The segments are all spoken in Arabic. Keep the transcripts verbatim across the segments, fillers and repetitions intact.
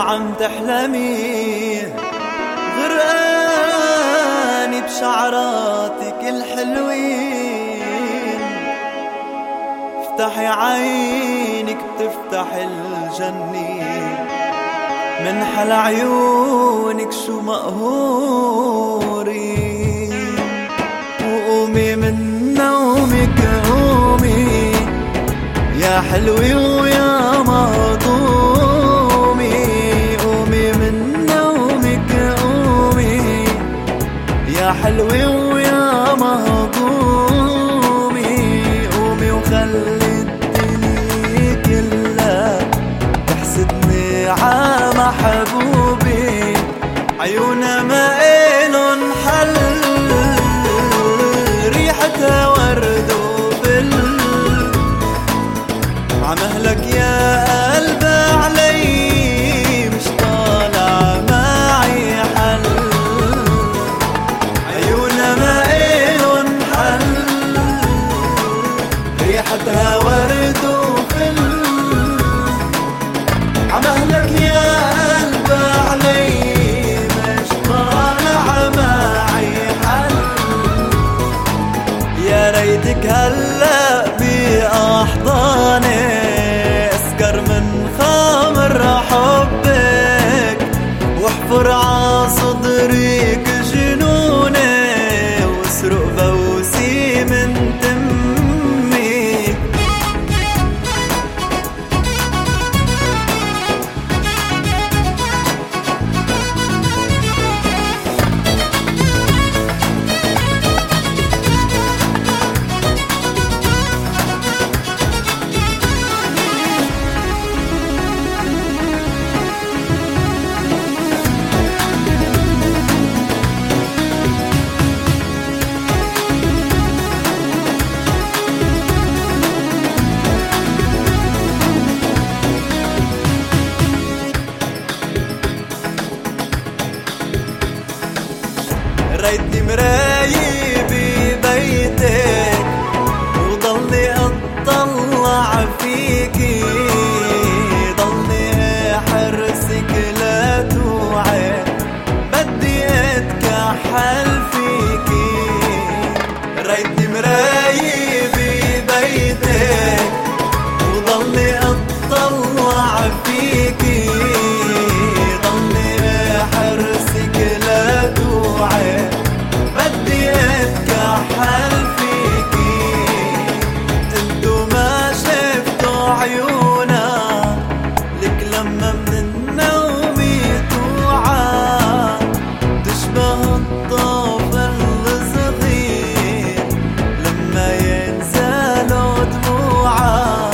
وعم تحلمي غرقاني بشعراتك الحلوين. افتحي عينك بتفتح الجنة من حل عيونك شو مقهورين. وقومي من نومك قومي يا حلوة ويا مهضومي. قومي من نومك قومي يا حلوة ويا مهضومي. قومي وخلي الدنيا كلها تحسدني ع محبوبي. عيونا ما إلن حل ريحتها ورد وفل. عمهلك يا قلب علي مش طالع معي حل. عيونا ما إلن حل ريحتها ورد وفل. عمهلك يا قلب علي مش طالع معي حل. يا ريتك هلا بأحضاني اسكر من خمر حبك واحفر عصدرك جنوني واسرق فوسي من تمك. ريتني مراية ببيتك وضلني اطلع فيكي. ضلني حرسك لا توعي بدي اتكحل فيكي. ريتني مراية ببيتك وضلني اطلع فيكي. ضلني حرسك لا توعي بدي اتكحل فيكي. انتو ما شفتوا عيونا لك لما من النوم توعى. تشبه الطفل الصغير لما ينزلوا دموعه.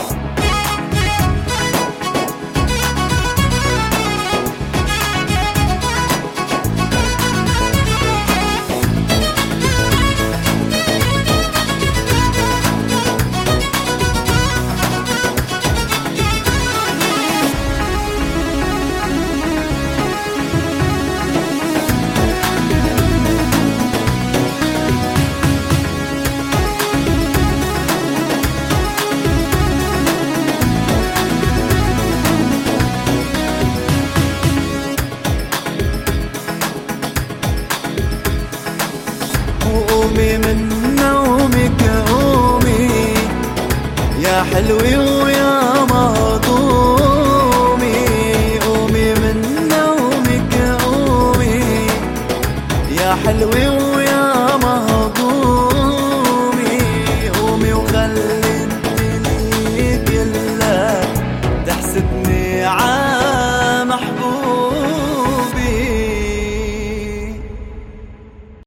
قومي من نومك قومي يا حلوة ويا مهضومي. قومي من نومك قومي يا حلوة